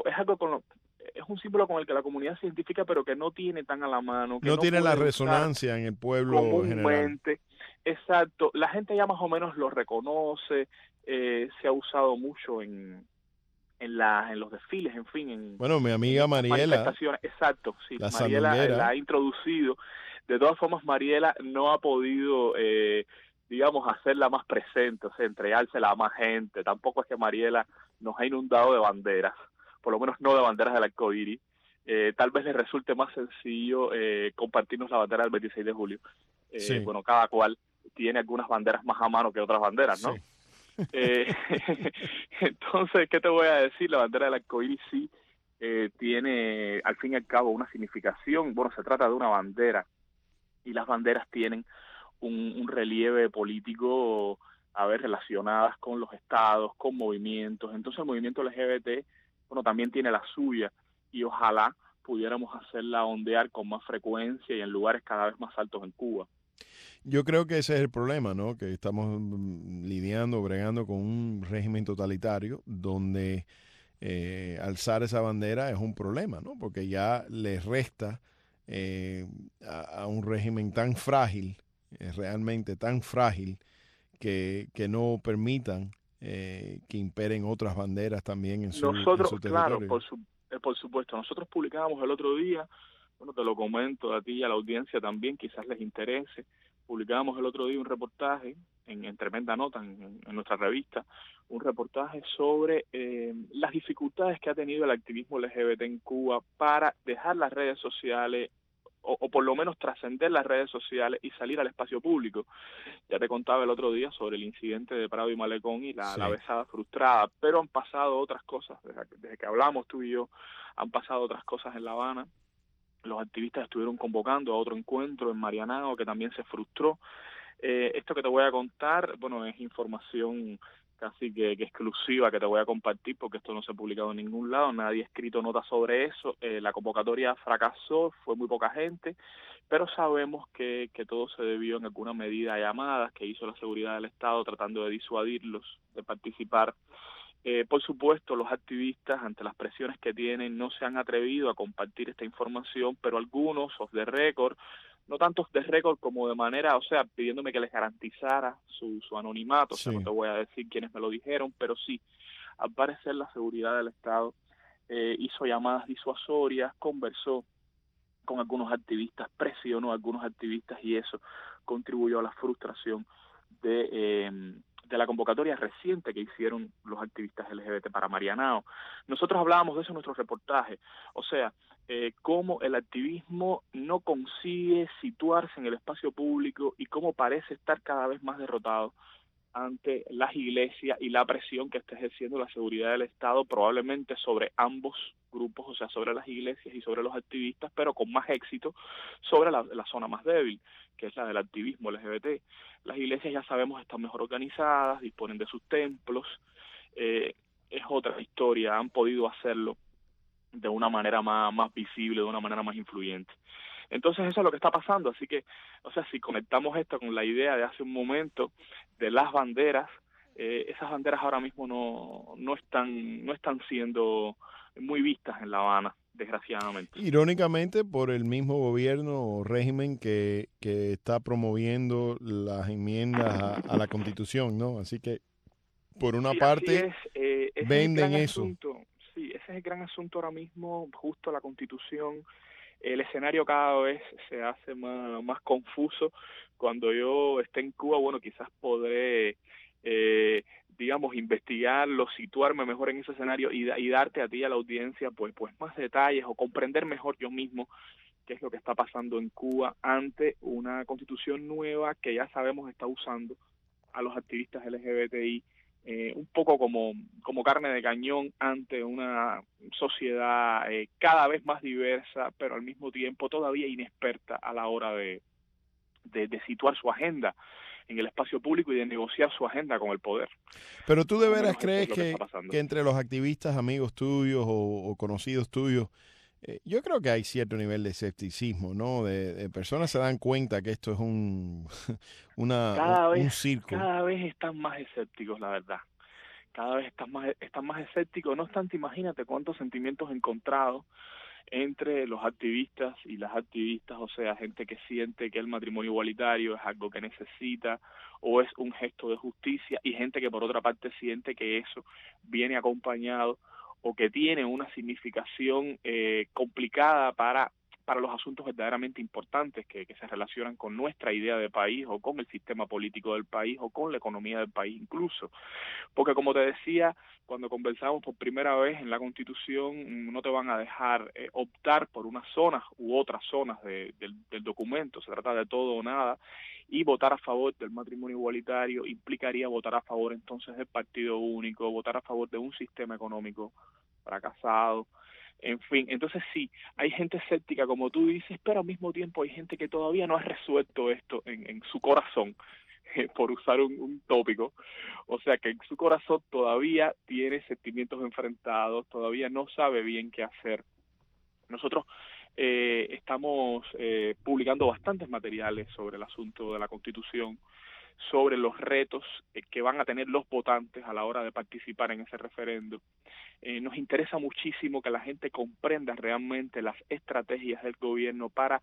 es un símbolo con el que la comunidad se identifica, pero que no tiene tan a la mano. Que no tiene la resonancia en el pueblo general. Exacto. La gente ya más o menos lo reconoce, se ha usado mucho en los desfiles, en fin. Bueno, mi amiga Mariela. Exacto, sí. Mariela la ha introducido. De todas formas, Mariela no ha podido, hacerla más presente, o sea, entregársela a más gente. Tampoco es que Mariela nos ha inundado de banderas, por lo menos no de banderas del arco iris. Tal vez les resulte más sencillo compartirnos la bandera del 26 de julio. Sí. Bueno, cada cual tiene algunas banderas más a mano que otras banderas, ¿no? Sí. Entonces, ¿qué te voy a decir? La bandera del arcoíris sí tiene, al fin y al cabo, una significación. Bueno, se trata de una bandera, y las banderas tienen un relieve político, a ver, relacionadas con los estados, con movimientos. Entonces el movimiento LGBT, bueno, también tiene la suya, y ojalá pudiéramos hacerla ondear con más frecuencia y en lugares cada vez más altos en Cuba. Yo creo que ese es el problema, ¿no? Que estamos bregando con un régimen totalitario donde alzar esa bandera es un problema, ¿no? Porque ya le resta a un régimen tan frágil, realmente tan frágil, que no permitan que imperen otras banderas también en su territorio. Claro, por supuesto. Nosotros publicábamos el otro día, bueno, te lo comento a ti y a la audiencia también, quizás les interese, publicábamos el otro día un reportaje en tremenda nota en nuestra revista, un reportaje sobre las dificultades que ha tenido el activismo LGBT en Cuba para dejar las redes sociales, o por lo menos trascender las redes sociales y salir al espacio público. Ya te contaba el otro día sobre el incidente de Prado y Malecón y la besada frustrada, pero han pasado otras cosas, desde que hablamos tú y yo, han pasado otras cosas en La Habana. Los activistas estuvieron convocando a otro encuentro en Marianao que también se frustró. Esto que te voy a contar, bueno, es información casi que exclusiva que te voy a compartir, porque esto no se ha publicado en ningún lado, nadie ha escrito nota sobre eso. La convocatoria fracasó, fue muy poca gente, pero sabemos que todo se debió en alguna medida a llamadas que hizo la seguridad del Estado tratando de disuadirlos de participar. Por supuesto, los activistas, ante las presiones que tienen, no se han atrevido a compartir esta información, pero algunos, off the record, no tanto off the record como de manera, o sea, pidiéndome que les garantizara su anonimato, o sea, no te voy a decir quiénes me lo dijeron, pero sí, al parecer la seguridad del Estado hizo llamadas disuasorias, conversó con algunos activistas, presionó a algunos activistas, y eso contribuyó a la frustración de la convocatoria reciente que hicieron los activistas LGBT para Marianao. Nosotros hablábamos de eso en nuestro reportaje, o sea, cómo el activismo no consigue situarse en el espacio público y cómo parece estar cada vez más derrotado ante las iglesias y la presión que está ejerciendo la seguridad del Estado, probablemente sobre ambos grupos, o sea, sobre las iglesias y sobre los activistas, pero con más éxito sobre la zona más débil, que es la del activismo LGBT. Las iglesias, ya sabemos, están mejor organizadas, disponen de sus templos, es otra historia, han podido hacerlo de una manera más visible, de una manera más influyente. Entonces eso es lo que está pasando, así que, o sea, si conectamos esto con la idea de hace un momento de las banderas, esas banderas ahora mismo no están siendo muy vistas en La Habana, desgraciadamente. Irónicamente, por el mismo gobierno o régimen que está promoviendo las enmiendas a la Constitución, ¿no? Así que, por una parte, venden eso. Sí, ese es el gran asunto ahora mismo, justo la Constitución. El escenario cada vez se hace más confuso. Cuando yo esté en Cuba, bueno, quizás podré, digamos, investigarlo, situarme mejor en ese escenario y darte a ti, a la audiencia, pues más detalles o comprender mejor yo mismo qué es lo que está pasando en Cuba ante una constitución nueva que ya sabemos está usando a los activistas LGBTI un poco como carne de cañón ante una sociedad cada vez más diversa, pero al mismo tiempo todavía inexperta a la hora de situar su agenda en el espacio público y de negociar su agenda con el poder. Pero tú de veras crees que entre los activistas, amigos tuyos o conocidos tuyos, yo creo que hay cierto nivel de escepticismo, ¿no? De personas se dan cuenta que esto es un circo. Cada vez están más escépticos, la verdad. Cada vez están más escépticos. No obstante, imagínate cuántos sentimientos encontrados entre los activistas y las activistas, o sea, gente que siente que el matrimonio igualitario es algo que necesita o es un gesto de justicia, y gente que por otra parte siente que eso viene acompañado o que tiene una significación complicada para para los asuntos verdaderamente importantes que se relacionan con nuestra idea de país o con el sistema político del país o con la economía del país incluso. Porque como te decía, cuando conversamos por primera vez en la Constitución, no te van a dejar optar por unas zonas u otras zonas del documento, se trata de todo o nada, y votar a favor del matrimonio igualitario implicaría votar a favor entonces del partido único, votar a favor de un sistema económico fracasado, en fin. Entonces sí, hay gente escéptica como tú dices, pero al mismo tiempo hay gente que todavía no ha resuelto esto en su corazón, por usar un tópico, o sea que en su corazón todavía tiene sentimientos enfrentados, todavía no sabe bien qué hacer. Nosotros estamos publicando bastantes materiales sobre el asunto de la Constitución, sobre los retos que van a tener los votantes a la hora de participar en ese referendo. Nos interesa muchísimo que la gente comprenda realmente las estrategias del gobierno para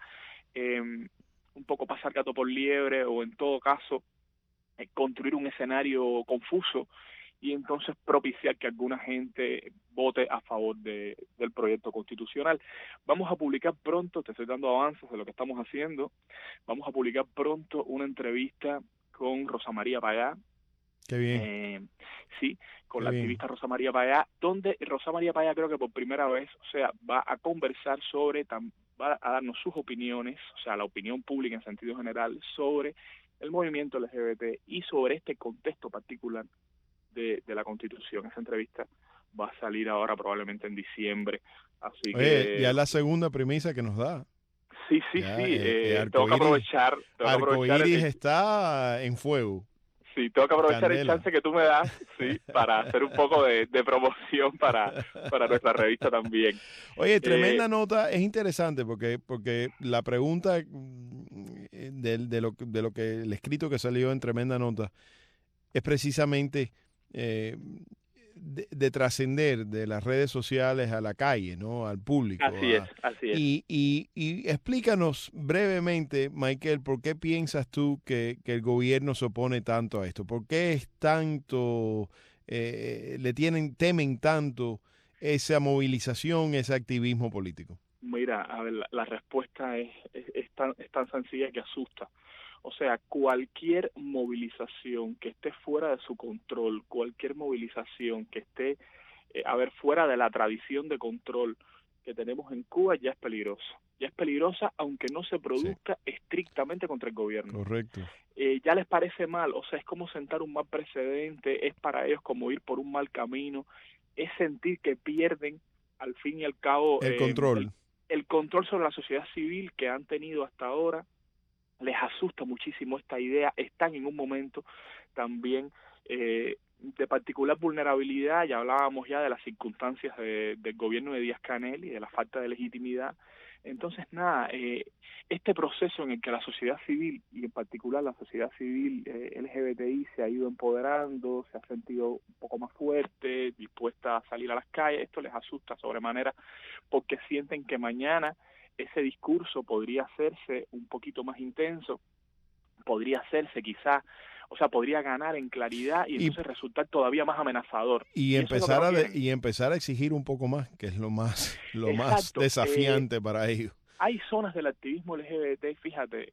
un poco pasar gato por liebre o en todo caso construir un escenario confuso y entonces propiciar que alguna gente vote a favor del proyecto constitucional. Vamos a publicar pronto, te estoy dando avances de lo que estamos haciendo, vamos a publicar pronto una entrevista con Rosa María Payá. Qué bien. Sí, con Qué la bien. activista Rosa María Payá, donde Rosa María Payá creo que por primera vez, o sea, va a conversar sobre, va a darnos sus opiniones, o sea, la opinión pública en sentido general sobre el movimiento LGBT y sobre este contexto particular de la Constitución. Esa entrevista va a salir ahora probablemente en diciembre, así Oye, que... ya es la segunda premisa que nos da. Sí, Ya, tengo que aprovechar... Arcoíris está en fuego. Sí, tengo que aprovechar Candela. el chance que tú me das, sí, para hacer un poco de promoción para nuestra revista también. Oye, tremenda nota, es interesante porque la pregunta de lo que el escrito que salió en tremenda nota es precisamente de trascender de las redes sociales a la calle, ¿no? Al público. Así es. Y explícanos brevemente, Michael, ¿por qué piensas tú que el gobierno se opone tanto a esto? ¿Por qué es tanto, temen tanto esa movilización, ese activismo político? Mira, a ver, la respuesta es tan sencilla que asusta. O sea, cualquier movilización que esté fuera de su control, cualquier movilización que esté, fuera de la tradición de control que tenemos en Cuba ya es peligrosa. Ya es peligrosa aunque no se produzca estrictamente contra el gobierno. Correcto. Ya les parece mal, o sea, es como sentar un mal precedente, es para ellos como ir por un mal camino, es sentir que pierden al fin y al cabo el control. El control sobre la sociedad civil que han tenido hasta ahora. Les asusta muchísimo esta idea, están en un momento también de particular vulnerabilidad, ya hablábamos ya de las circunstancias del gobierno de Díaz-Canel y de la falta de legitimidad. Entonces, nada, este proceso en el que la sociedad civil, y en particular la sociedad civil LGBTI, se ha ido empoderando, se ha sentido un poco más fuerte, dispuesta a salir a las calles, esto les asusta sobremanera porque sienten que mañana ese discurso podría hacerse un poquito más intenso, podría hacerse quizá, o sea, podría ganar en claridad y entonces resultar todavía más amenazador. Y empezar a exigir un poco más, que es lo más Exacto. desafiante para ellos. Hay zonas del activismo LGBT, fíjate,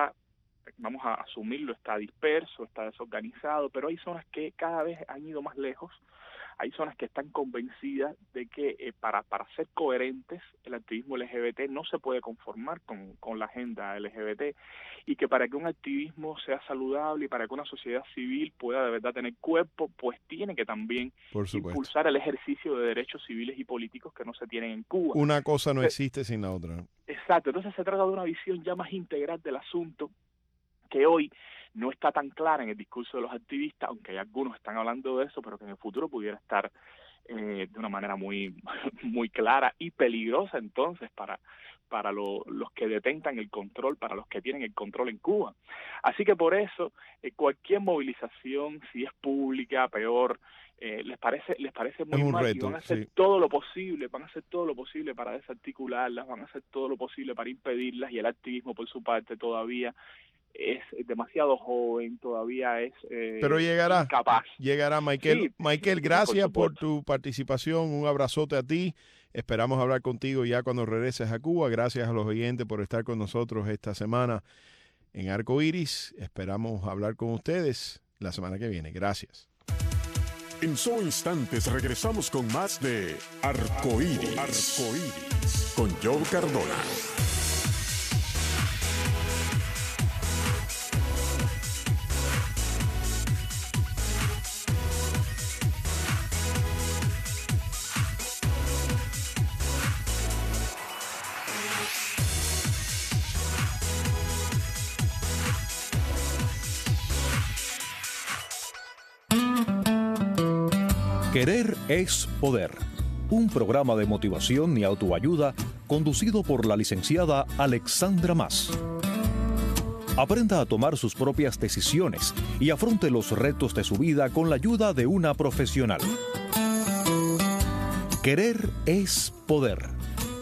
vamos a asumirlo, está disperso, está desorganizado, pero hay zonas que cada vez han ido más lejos. Hay zonas que están convencidas de que para ser coherentes el activismo LGBT no se puede conformar con la agenda LGBT y que para que un activismo sea saludable y para que una sociedad civil pueda de verdad tener cuerpo, pues tiene que también impulsar el ejercicio de derechos civiles y políticos que no se tienen en Cuba. Una cosa no existe sin la otra. Exacto, entonces se trata de una visión ya más integral del asunto que hoy no está tan clara en el discurso de los activistas, aunque hay algunos están hablando de eso, pero que en el futuro pudiera estar de una manera muy muy clara y peligrosa entonces para los que detentan el control, para los que tienen el control en Cuba. Así que por eso cualquier movilización, si es pública, peor, les parece muy mal reto, y van a hacer todo lo posible, para desarticularlas, van a hacer todo lo posible para impedirlas y el activismo por su parte todavía es demasiado joven, todavía es pero llegará, incapaz. Michael. Sí, Michael, gracias por tu participación, un abrazote a ti. Esperamos hablar contigo ya cuando regreses a Cuba. Gracias a los oyentes por estar con nosotros esta semana en Arco Iris. Esperamos hablar con ustedes la semana que viene. Gracias. En solo instantes regresamos con más de Arco Iris con Joe Cardona. Querer es poder. Un programa de motivación y autoayuda conducido por la licenciada Alexandra Mas. Aprenda a tomar sus propias decisiones y afronte los retos de su vida con la ayuda de una profesional. Querer es poder.